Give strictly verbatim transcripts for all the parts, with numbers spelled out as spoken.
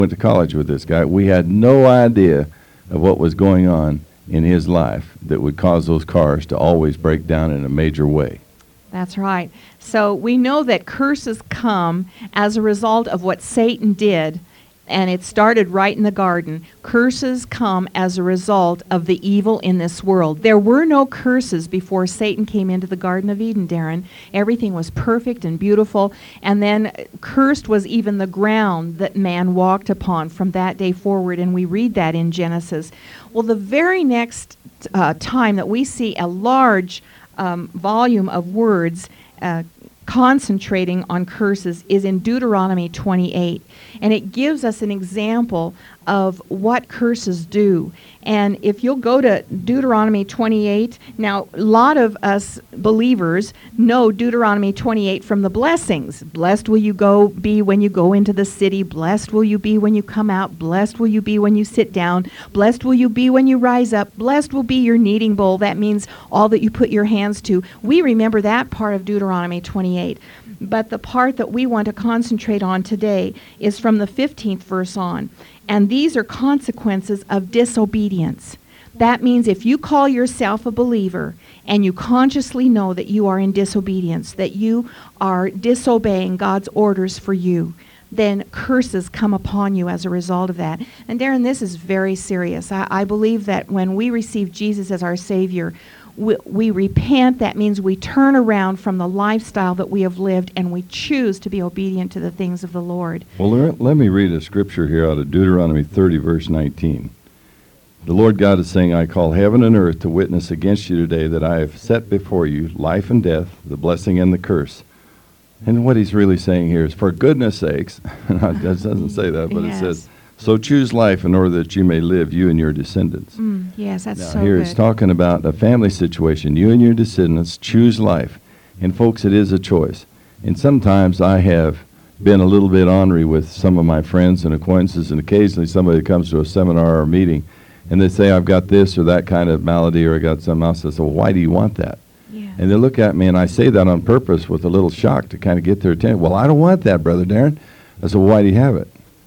went to college with this guy. We had no idea of what was going on in his life that would cause those cars to always break down in a major way. That's right. So we know that curses come as a result of what Satan did, and it started right in the garden. Curses come as a result of the evil in this world. There were no curses before Satan came into the Garden of Eden, Darren. Everything was perfect and beautiful, and then cursed was even the ground that man walked upon from that day forward, and we read that in Genesis. Well, the very next uh, time that we see a large um, volume of words uh, concentrating on curses is in Deuteronomy twenty-eight. And it gives us an example of what curses do. And if you'll go to Deuteronomy twenty-eight, now a lot of us believers know Deuteronomy twenty-eight from the blessings. Blessed will you go be when you go into the city. Blessed will you be when you come out. Blessed will you be when you sit down. Blessed will you be when you rise up. Blessed will be your kneading bowl. That means all that you put your hands to. We remember that part of Deuteronomy twenty-eight. But the part that we want to concentrate on today is from the fifteenth verse on. And these are consequences of disobedience. That means if you call yourself a believer and you consciously know that you are in disobedience, that you are disobeying God's orders for you, then curses come upon you as a result of that. And Darren, this is very serious. I, I believe that when we receive Jesus as our Savior, we, we repent. That means we turn around from the lifestyle that we have lived and we choose to be obedient to the things of the Lord. Well, let, let me read a scripture here out of Deuteronomy thirty, verse nineteen. The Lord God is saying, I call heaven and earth to witness against you today that I have set before you life and death, the blessing and the curse. And what he's really saying here is, for goodness sakes, it doesn't say that, but yes. It says, so choose life in order that you may live, you and your descendants. Mm, yes, that's now, so here good. it's talking about a family situation. You and your descendants choose life. And folks, it is a choice. And sometimes I have been a little bit ornery with some of my friends and acquaintances, and occasionally somebody comes to a seminar or a meeting, and they say, I've got this or that kind of malady, or I got something else. I say, well, why do you want that? Yeah. And they look at me, and I say that on purpose with a little shock to kind of get their attention. Well, I don't want that, Brother Darren. I said, well, why do you have it?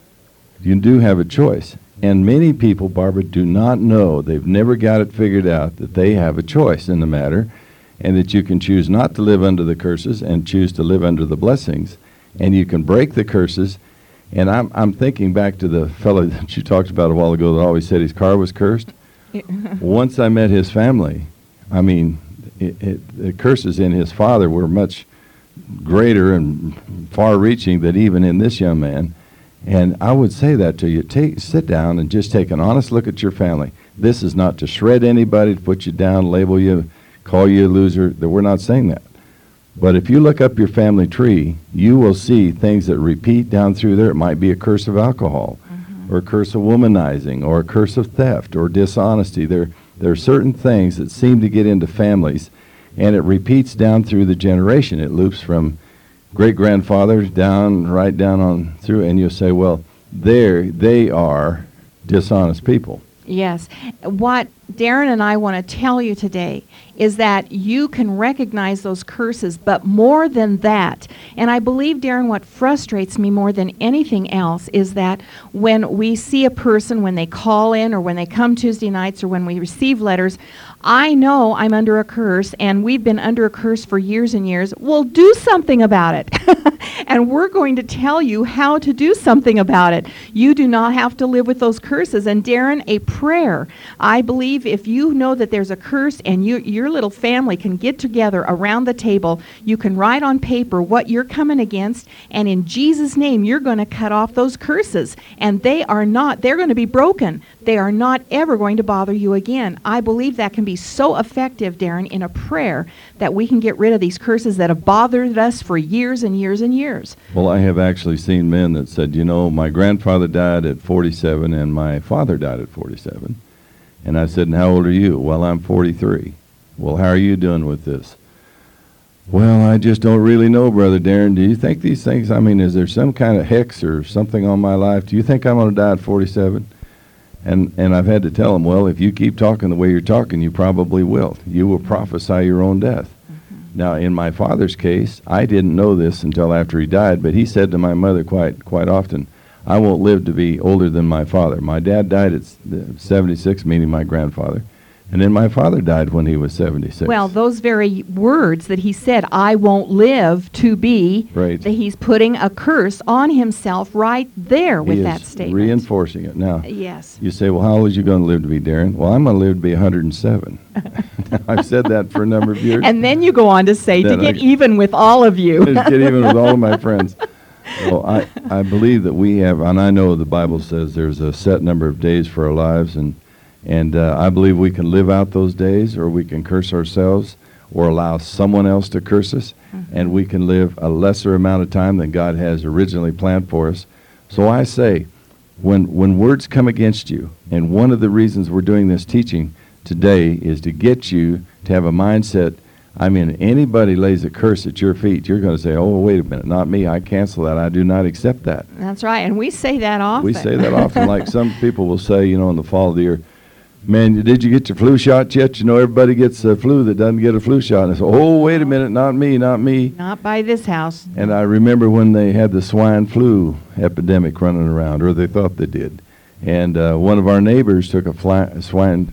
You do have a choice. And many people, Barbara, do not know, they've never got it figured out, that they have a choice in the matter, and that you can choose not to live under the curses and choose to live under the blessings. And you can break the curses. And I'm I'm thinking back to the fellow that you talked about a while ago that always said his car was cursed. Once I met his family, I mean, it, it, the curses in his father were much greater and far-reaching than even in this young man. And I would say that to you. Take, sit down and just take an honest look at your family. This is not to shred anybody, to put you down, label you, call you a loser. That we're not saying that. But if you look up your family tree, you will see things that repeat down through there. It might be a curse of alcohol, mm-hmm. or a curse of womanizing, or a curse of theft, or dishonesty. There, there are certain things that seem to get into families, and it repeats down through the generation. It loops from great-grandfathers down, right down on through, and you'll say, well, there they are dishonest people. Yes. What Darren and I want to tell you today is that you can recognize those curses, but more than that, and I believe, Darren, what frustrates me more than anything else is that when we see a person, when they call in or when they come Tuesday nights or when we receive letters, I know I'm under a curse, and we've been under a curse for years and years. Well, do something about it. And we're going to tell you how to do something about it. You do not have to live with those curses. And Darren, a prayer. I believe if you know that there's a curse and you, your little family can get together around the table, you can write on paper what you're coming against, and in Jesus' name, you're going to cut off those curses. And they are not, they're going to be broken. They are not ever going to bother you again. I believe that can be so effective, Darren, in a prayer that we can get rid of these curses that have bothered us for years and years and years. Well, I have actually seen men that said, you know, my grandfather died at forty-seven and my father died at forty-seven. And I said, and how old are you? Well, I'm forty-three. Well, how are you doing with this? Well, I just don't really know, Brother Darren. Do you think these things, I mean, is there some kind of hex or something on my life? Do you think I'm going to die at forty-seven? And and I've had to tell him, well, if you keep talking the way you're talking, you probably will. You will prophesy your own death. Mm-hmm. Now, in my father's case, I didn't know this until after he died, but he said to my mother quite quite often, I won't live to be older than my father. My dad died at s- seventy-six, meaning my grandfather. And then my father died when he was seventy-six. Well, those very words that he said, I won't live to be, Right. that he's putting a curse on himself right there with he that is statement. reinforcing it. Now, Yes. you say, well, how old are you going to live to be, Darren? Well, I'm going to live to be one hundred seven. I've said that for a number of years. And then you go on to say, to Then I- get even with all of you. Just get even with all of my friends. Well, I, I believe that we have, and I know the Bible says there's a set number of days for our lives, and and uh, I believe we can live out those days, or we can curse ourselves, or allow someone else to curse us, Mm-hmm. and we can live a lesser amount of time than God has originally planned for us. So I say, when when words come against you, and one of the reasons we're doing this teaching today is to get you to have a mindset. I mean, anybody lays a curse at your feet, you're going to say, oh, wait a minute, not me. I cancel that. I do not accept that. That's right. And we say that often. We say that often. Like some people will say, you know, in the fall of the year, man, did you get your flu shot yet? You know, everybody gets a flu that doesn't get a flu shot. And I say, oh, wait a minute, not me, not me. Not by this house. And I remember when they had the swine flu epidemic running around, or they thought they did. And uh, one of our neighbors took a fly, swine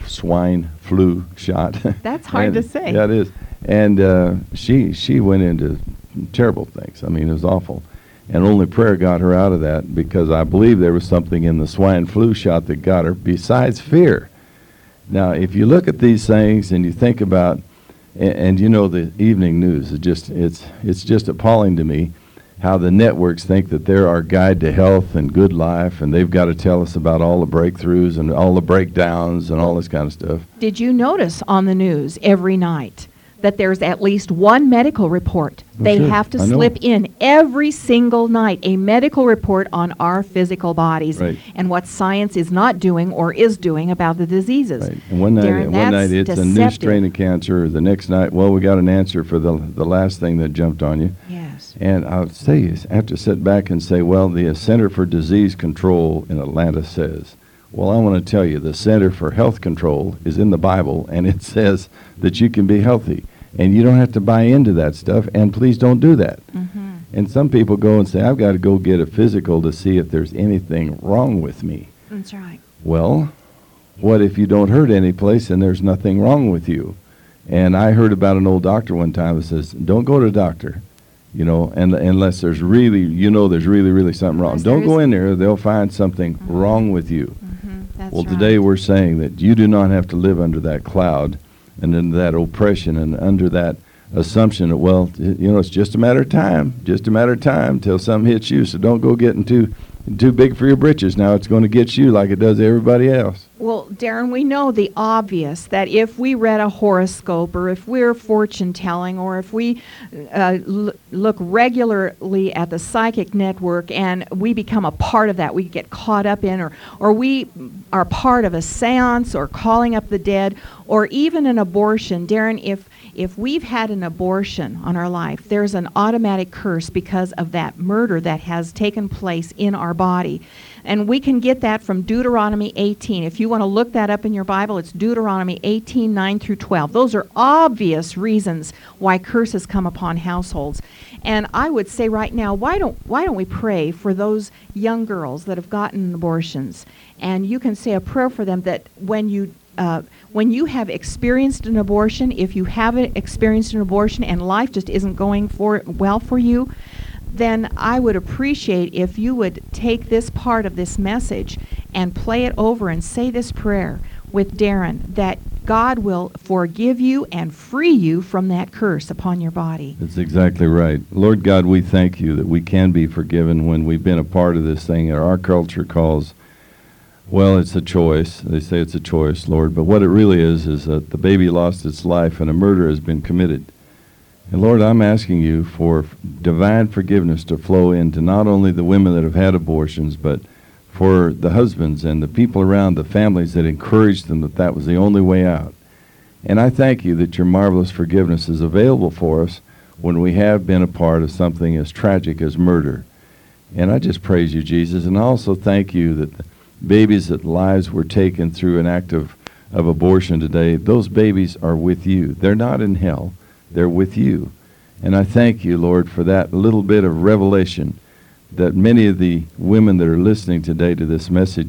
swine flu shot. That's hard And- to say. Yeah, it is. And uh, she she went into terrible things. I mean, it was awful. And only prayer got her out of that, because I believe there was something in the swine flu shot that got her besides fear. Now, if you look at these things and you think about, and, and you know the evening news, it just it's it's just appalling to me how the networks think that they're our guide to health and good life, and they've got to tell us about all the breakthroughs and all the breakdowns and all this kind of stuff. Did you notice on the news every night that there's at least one medical report? Oh, They sure. have to I know. slip in every single night a medical report on our physical bodies Right. and what science is not doing or is doing about the diseases. Right. And one night, Darren, one that's night it's a new deceptive. strain of cancer. The next night, well, we got an answer for the the last thing that jumped on you. Yes. And I'll say, you have to sit back and say, well, the Center for Disease Control in Atlanta says. Well, I want to tell you, the Center for Health Control is in the Bible, and it says that you can be healthy. And you don't have to buy into that stuff, and please don't do that. Mm-hmm. And some people go and say, I've got to go get a physical to see if there's anything wrong with me. That's right. Well, what if you don't hurt any place and there's nothing wrong with you? And I heard about an old doctor one time that says, don't go to a doctor, you know, and unless there's really, you know, there's really, really something wrong. Unless there Don't go is- in there. They'll find something Mhm. wrong with you. Mm-hmm. That's Well, right. today we're saying that you do not have to live under that cloud and under that oppression and under that assumption that, well, t- you know, it's just a matter of time, just a matter of time till something hits you. So don't go getting too too big for your britches. Now it's going to get you like it does everybody else. Well, Darren, we know the obvious, that if we read a horoscope, or if we're fortune telling, or if we uh, l- look regularly at the psychic network and we become a part of that, we get caught up in, or, or we are part of a seance or calling up the dead, or even an abortion. Darren, if if we've had an abortion on our life, there's an automatic curse because of that murder that has taken place in our body. And we can get that from Deuteronomy eighteen. If you want to look that up in your Bible, it's Deuteronomy eighteen, nine through twelve. Those are obvious reasons why curses come upon households. And I would say right now, why don't why don't we pray for those young girls that have gotten abortions? And you can say a prayer for them that when you uh, when you have experienced an abortion, if you haven't experienced an abortion and life just isn't going for well for you, then I would appreciate if you would take this part of this message and play it over and say this prayer with Darren, that God will forgive you and free you from that curse upon your body. That's exactly right. Lord God, we thank you that we can be forgiven when we've been a part of this thing that our culture calls, well, it's a choice. They say it's a choice, Lord. But what it really is is that the baby lost its life and a murder has been committed. And Lord, I'm asking you for divine forgiveness to flow into not only the women that have had abortions, but for the husbands and the people around, the families that encouraged them that that was the only way out. And I thank you that your marvelous forgiveness is available for us when we have been a part of something as tragic as murder. And I just praise you, Jesus, and I also thank you that the babies that lives were taken through an act of, of abortion today, those babies are with you. They're not in hell. They're with you. And I thank you, Lord, for that little bit of revelation that many of the women that are listening today to this message